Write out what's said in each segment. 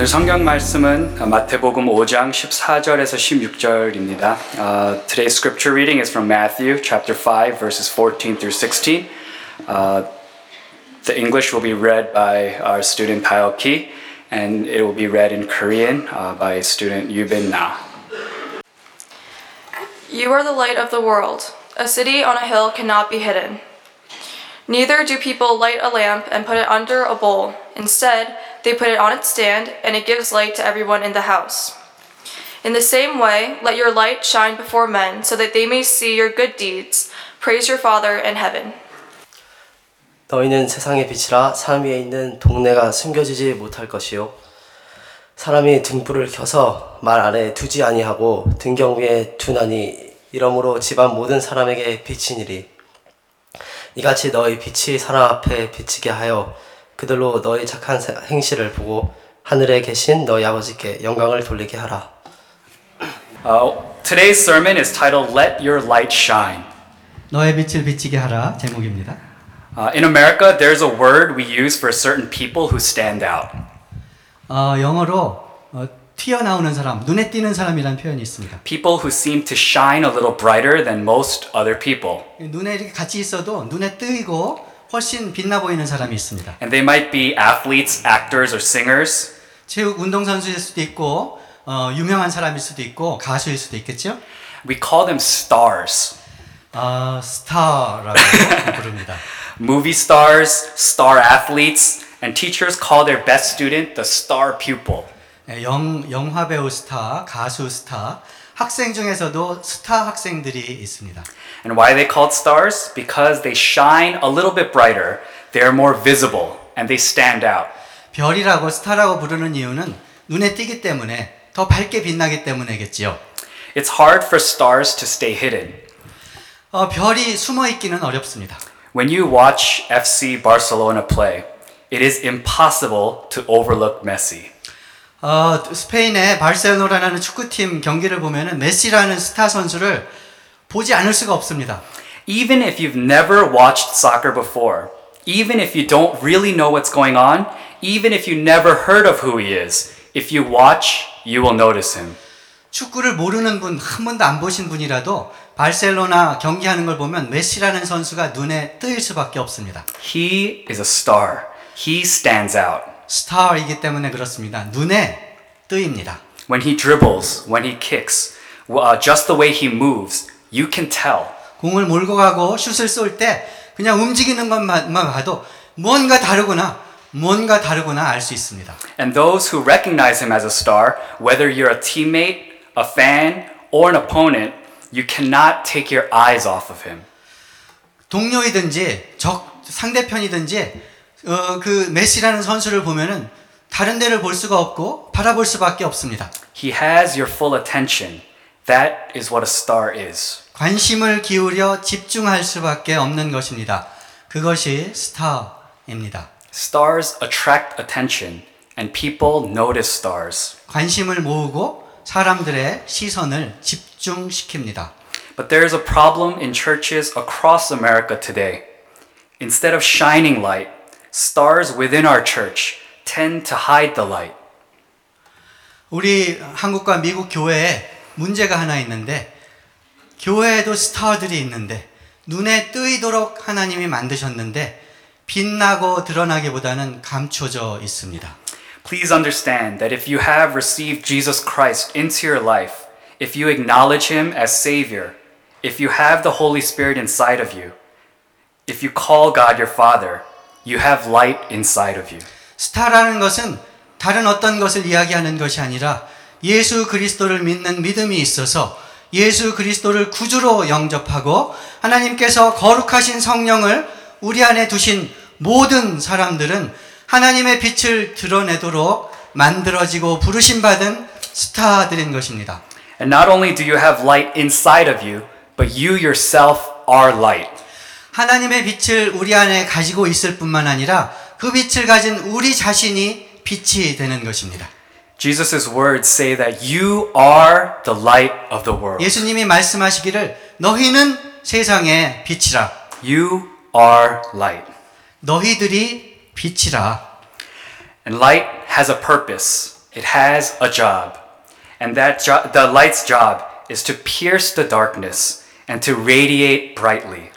성경 말씀은 마태복음 5장 14절에서 16절입니다. Today's scripture reading is from Matthew chapter 5 verses 14 through 16. The English will be read by our student Kyle Ki, and it will be read in Korean by student Yubin Na. You are the light of the world. A city on a hill cannot be hidden. Neither do people light a lamp and put it under a bowl. Instead, they put it on its stand, and it gives light to everyone in the house. In the same way, let your light shine before men, so that they may see your good deeds. Praise your Father in heaven. 너희는 세상의 빛이라. 산 위에 있는 동네가 숨겨지지 못할 것이요. 사람이 등불을 켜서 말 아래 두지 아니하고 등경 위에 두나니 이러므로 집안 모든 사람에게 비치니리. 이같이 너희 빛이 사람 앞에 비치게 하여 그들로 너희 착한 행실을 보고 하늘에 계신 너희 아버지께 영광을 돌리게 하라. Today's sermon is titled Let Your Light Shine. 너의 빛을 비치게 하라 제목입니다. In America, there's a word we use for certain people who stand out. 영어로 튀어나오는 사람, 눈에 띄는 사람이라는 표현이 있습니다. People who seem to shine a little brighter than most other people. 눈에 이렇게 같이 있어도 눈에 뜨이고 훨씬 빛나 보이는 사람이 있습니다. And they might be athletes, actors, or singers. 체육 운동선수일 수도 있고 유명한 사람일 수도 있고 가수일 수도 있겠죠? We call them stars. 스타라고 부릅니다. Movie stars, star athletes, and teachers call their best student the star pupil. 영화 배우 스타, 가수 스타, 학생 중에서도 스타 학생들이 있습니다. And why are they called stars? Because they shine a little bit brighter, they are more visible, and they stand out. 별이라고 스타라고 부르는 이유는 눈에 띄기 때문에 더 밝게 빛나기 때문이겠지요. It's hard for stars to stay hidden. 별이 숨어 있기는 어렵습니다. When you watch FC Barcelona play, it is impossible to overlook Messi. 스페인의 바르셀로나라는 축구팀 경기를 보면은 메시라는 스타 선수를 보지 않을 수가 없습니다. Even if you've never watched soccer before, even if you don't really know what's going on, even if you never heard of who he is, if you watch, you will notice him. 축구를 모르는 분, 한 번도 안 보신 분이라도 바르셀로나 경기하는 걸 보면 메시라는 선수가 눈에 뜨일 수밖에 없습니다. He is a star. He stands out. 스타이기 때문에 그렇습니다. 눈에 뜨입니다. When he dribbles, when he kicks, just the way he moves, you can tell. 공을 몰고 가고 슛을 쏠 때 그냥 움직이는 것만 봐도 뭔가 다르구나 알 수 있습니다. And those who recognize him as a star, whether you're a teammate, a fan, or an opponent, you cannot take your eyes off of him. 동료이든지 상대편이든지 그 메시라는 선수를 보면은 다른 데를 볼 수가 없고 바라볼 수밖에 없습니다. He has your full attention. That is what a star is. 관심을 기울여 집중할 수밖에 없는 것입니다. 그것이 스타입니다. Stars attract attention, and people notice stars. 관심을 모으고 사람들의 시선을 집중시킵니다. But there is a problem in churches across America today. Instead of shining light, stars within our church tend to hide the light. 우리 한국과 미국 교회에 문제가 하나 있는데 교회에도 스타들이 있는데 눈에 뜨이도록 하나님이 만드셨는데 빛나고 드러나기보다는 감춰져 있습니다. Please understand that if you have received Jesus Christ into your life, if you acknowledge him as Savior, if you have the Holy Spirit inside of you, if you call God your Father, you have light inside of you. 스타라는 것은 다른 어떤 것을 이야기하는 것이 아니라 예수 그리스도를 믿는 믿음이 있어서 예수 그리스도를 구주로 영접하고 하나님께서 거룩하신 성령을 우리 안에 두신 모든 사람들은 하나님의 빛을 드러내도록 만들어지고 부르심받은 스타들인 것입니다. And not only do you have light inside of you, but you yourself are light. 하나님의 빛을 우리 안에 가지고 있을 뿐만 아니라 그 빛을 가진 우리 자신이 빛이 되는 것입니다. Jesus' words say that you are the light of the world. 예수님이 말씀하시기를 너희는 세상의 빛이라. You are light. 너희들이 빛이라. And light has a purpose. it has a job. And the light's job is to pierce the darkness and to radiate brightly.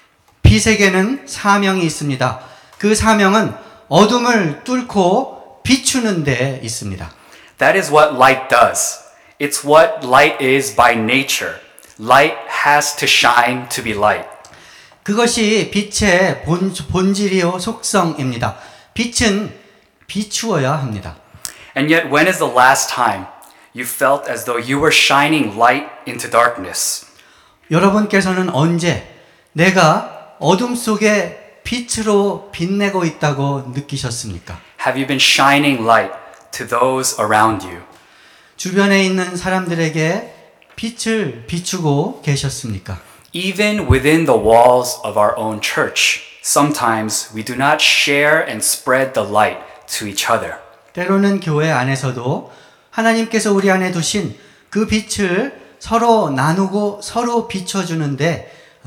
빛에게는 사명이 있습니다. 그 사명은 어둠을 뚫고 비추는 데 있습니다. That is what light does. It's what light is by nature. Light has to shine to be light. 그것이 빛의 본질이요 속성입니다. 빛은 비추어야 합니다. And yet, when is the last time you felt as though you were shining light into darkness? 여러분께서는 언제 내가 어둠 속에 빛으로 빛내고 있다고 느끼셨습니까? Have you been shining light to those around you? 주변에 있는 사람들에게 빛을 비추고 계셨습니까? Even within the walls of our own church, sometimes we do not share and spread the light to each other. 때로는 교회 안에서도 하나님께서 우리 안에 두신 그 빛을 서로 나누고 서로 비춰주는데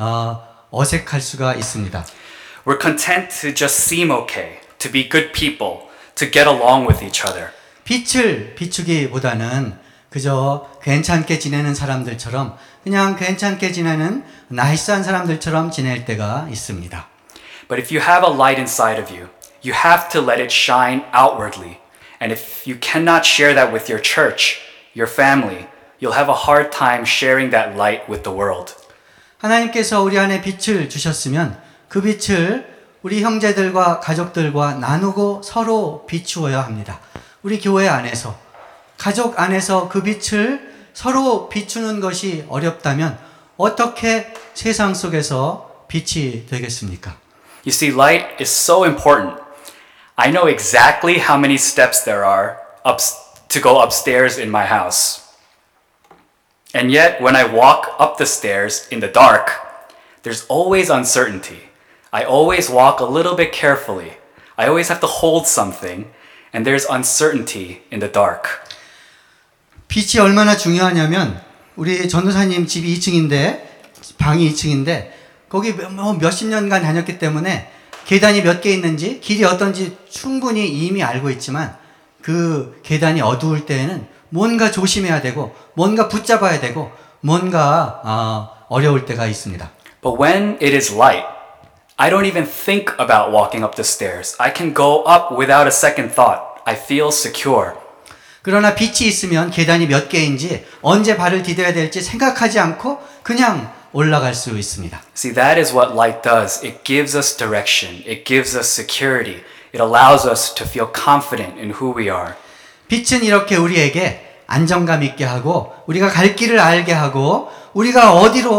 어색할 수가 있습니다. We're content to just seem okay, to be good people, to get along with each other. 빛을 비추기보다는 그저 괜찮게 지내는 사람들처럼 그냥 괜찮게 지내는 나이스한 사람들처럼 지낼 때가 있습니다. But if you have a light inside of you, you have to let it shine outwardly. And if you cannot share that with your church, your family, you'll have a hard time sharing that light with the world. 하나님께서 우리 안에 빛을 주셨으면 그 빛을 우리 형제들과 가족들과 나누고 서로 비추어야 합니다. 우리 교회 안에서, 가족 안에서 그 빛을 서로 비추는 것이 어렵다면 어떻게 세상 속에서 빛이 되겠습니까? You see, light is so important. I know exactly how many steps there are to go upstairs in my house. And yet, when I walk up the stairs in the dark, there's always uncertainty. I always walk a little bit carefully. I always have to hold something, and there's uncertainty in the dark. 빛이 얼마나 중요하냐면 우리 전도사님 집이 2층인데 방이 2층인데 거기 몇십 년간 다녔기 때문에 계단이 몇 개 있는지 길이 어떤지 충분히 이미 알고 있지만 그 계단이 어두울 때에는 뭔가 조심해야 되고 뭔가 붙잡아야 되고 뭔가 어려울 때가 있습니다. But when it is light, I don't even think about walking up the stairs. I can go up without a second thought. I feel secure. 그러나 빛이 있으면 계단이 몇 개인지 언제 발을 디뎌야 될지 생각하지 않고 그냥 올라갈 수 있습니다. See, that is what light does. It gives us direction. It gives us security. It allows us to feel confident in who we are. 빛은 이렇게 우리에게 안정감 있게 하고 우리가 갈 길을 알게 하고 우리가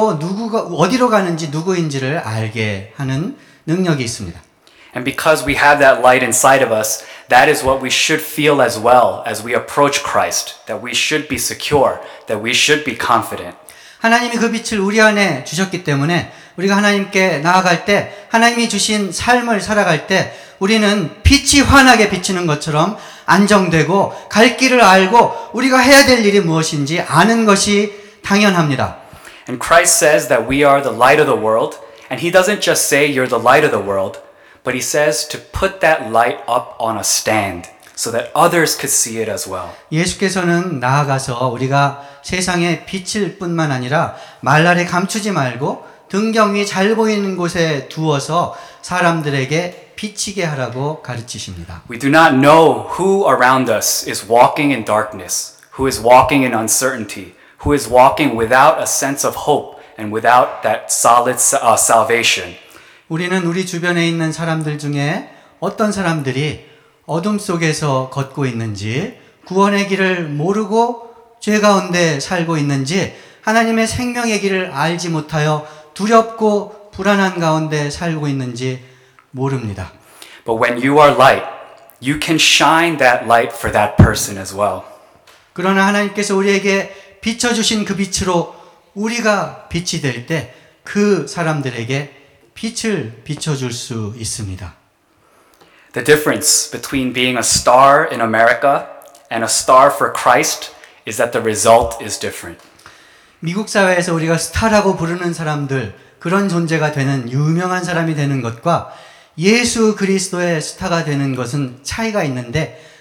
어디로 가는지 누구인지를 알게 하는 능력이 있습니다. And because we have that light inside of us, that is what we should feel as well as we approach Christ. That we should be secure. That we should be confident. 하나님이 그 빛을 우리 안에 주셨기 때문에 우리가 하나님께 나아갈 때 하나님이 주신 삶을 살아갈 때 우리는 빛이 환하게 비치는 것처럼 안정되고 갈 길을 알고 우리가 해야 될 일이 무엇인지 아는 것이 당연합니다. And Christ says that we are the light of the world. And he doesn't just say you're the light of the world, but he says to put that light up on a stand so that others could see it as well. 예수께서는 나아가서 우리가 세상에 빛일 뿐만 아니라 말 아래 감추지 말고 등경 위 잘 보이는 곳에 두어서 사람들에게 비치게 하라고 가르치십니다. We do not know who around us is walking in darkness, who is walking in uncertainty, who is walking without a sense of hope and without that solid salvation. 우리는 우리 주변에 있는 사람들 중에 어떤 사람들이 어둠 속에서 걷고 있는지 구원의 길을 모르고 죄 가운데 살고 있는지 하나님의 생명의 길을 알지 못하여 두렵고 불안한 가운데 살고 있는지 모릅니다. But when you are light, you can shine that light for that person as well. 그러나 하나님께서 우리에게 비춰주신 그 빛으로 우리가 빛이 될 때 그 사람들에게 빛을 비춰줄 수 있습니다. The difference between being a star in America and a star for Christ is that the result is different. 미국 사회에서 우리가 스타라고 부르는 사람들, 그런 존재가 되는 유명한 사람이 되는 것과 예수 그리스도의 스타가 되는 것은 차이가 있는데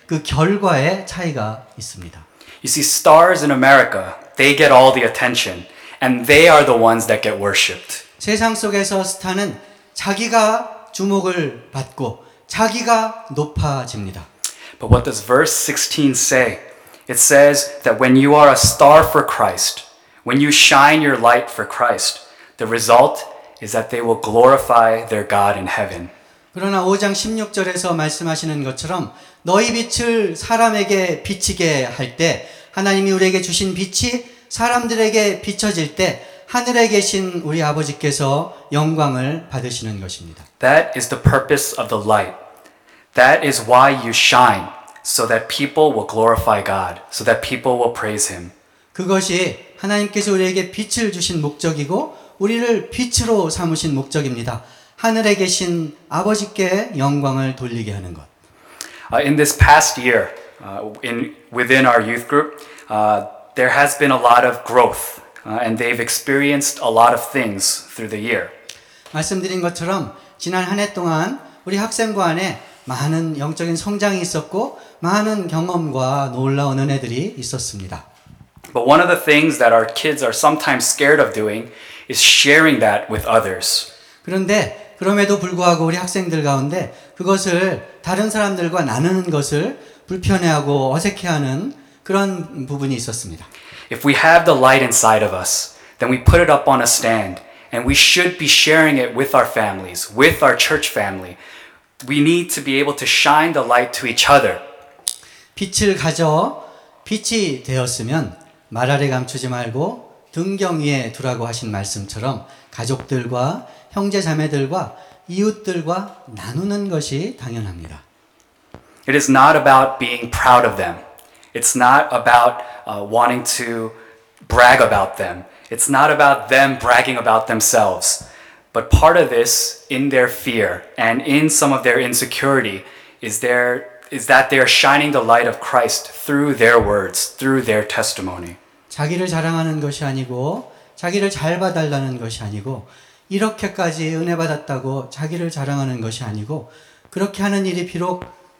그 결과의 차이가 있습니다. You see, stars in America, they get all the attention, and they are the ones that get worshipped. 세상 속에서 스타는 자기가 주목을 받고 자기가 높아집니다. But what does verse 16 say? It says that when you are a star for Christ, when you shine your light for Christ, the result is that they will glorify their God in heaven. 그러나 5장 16절에서 말씀하시는 것처럼 너희 빛을 사람에게 비치게 할 때 하나님이 우리에게 주신 빛이 사람들에게 비춰질 때 하늘에 계신 우리 아버지께서 영광을 받으시는 것입니다. That is the purpose of the light. That is why you shine, so that people will glorify God, so that people will praise Him. 그것이 하나님께서 우리에게 빛을 주신 목적이고 우리를 빛으로 삼으신 목적입니다. 하늘에 계신 아버지께 영광을 돌리게 하는 것. In this past year, within our youth group, there has been a lot of growth, and they've experienced a lot of things through the year. 말씀드린 것처럼 지난 한 해 동안 우리 학생부 안에 많은 영적인 성장이 있었고 많은 경험과 놀라운 은혜들이 있었습니다. But one of the things that our kids are sometimes scared of doing is sharing that with others. 그런데 그럼에도 불구하고 우리 학생들 가운데 그것을 다른 사람들과 나누는 것을 불편해하고 어색해하는 그런 부분이 있었습니다. If we have the light inside of us, then we put it up on a stand, and we should be sharing it with our families, with our church family. We need to be able to shine the light to each other. 빛을 가져 빛이 되었으면 말 아래 감추지 말고 등경 위에 두라고 하신 말씀처럼 가족들과 형제 자매들과 이웃들과 나누는 것이 당연합니다. It is not about being proud of them. It's not about wanting to brag about them. It's not about them bragging about themselves. But part of this, in their fear and in some of their insecurity, is that they are shining the light of Christ through their words, through their testimony. 자기를 자랑하는 것이 아니고 자기를 잘 봐달라는 것이 아니고 이렇게까지 은혜 받았다고 자기를 자랑하는 것이 아니고 그렇게 하는 일이 비록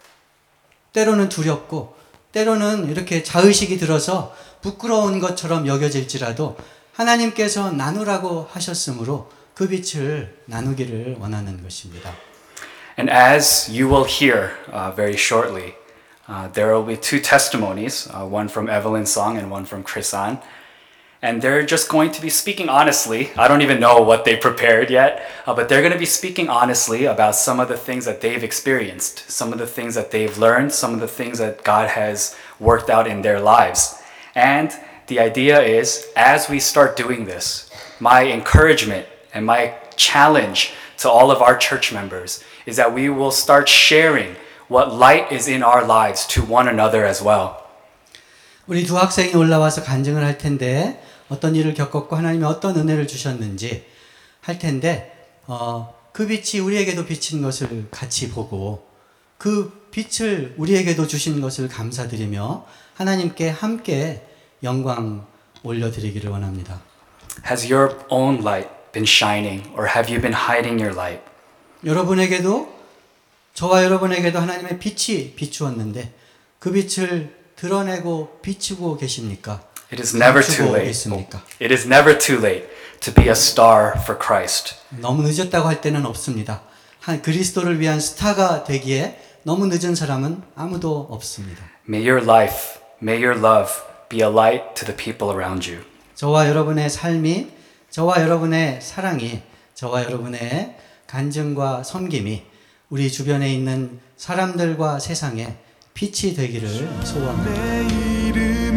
때로는 두렵고 때로는 이렇게 자의식이 들어서 부끄러운 것처럼 여겨질지라도 하나님께서 나누라고 하셨으므로 그 빛을 나누기를 원하는 것입니다. And as you will hear very shortly, there will be two testimonies, one from Evelyn's song and one from Chris An. And they're just going to be speaking honestly. I don't even know what they prepared yet, but they're going to be speaking honestly about some of the things that they've experienced, some of the things that they've learned, some of the things that God has worked out in their lives. And the idea is, as we start doing this, my encouragement and my challenge to all of our church members is that we will start sharing what light is in our lives to one another as well. 우리 두 학생이 올라와서 간증을 할 텐데 어떤 일을 겪었고 하나님이 어떤 은혜를 주셨는지 할 텐데 그 빛이 우리에게도 비친 것을 같이 보고 그 빛을 우리에게도 주신 것을 감사드리며 하나님께 함께 영광 올려드리기를 원합니다. Has your own light been shining, or have you been hiding your light? 여러분에게도 저와 여러분에게도 하나님의 빛이 비추었는데 그 빛을 드러내고 비추고 계십니까? It is never too late. It is never too late to be a star for Christ. 너무 늦었다고 할 때는 없습니다. 그리스도를 위한 스타가 되기에 너무 늦은 사람은 아무도 없습니다. May your life, may your love be a light to the people around you. 저와 여러분의 삶이, 저와 여러분의 사랑이, 저와 여러분의 간증과 섬김이 우리 주변에 있는 사람들과 세상에 빛이 되기를 소원합니다. 내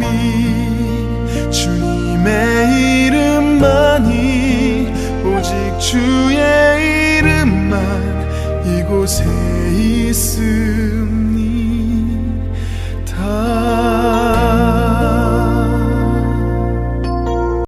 이름이 주님의 이름만이 오직 주의 이름만 이곳에 있습니다.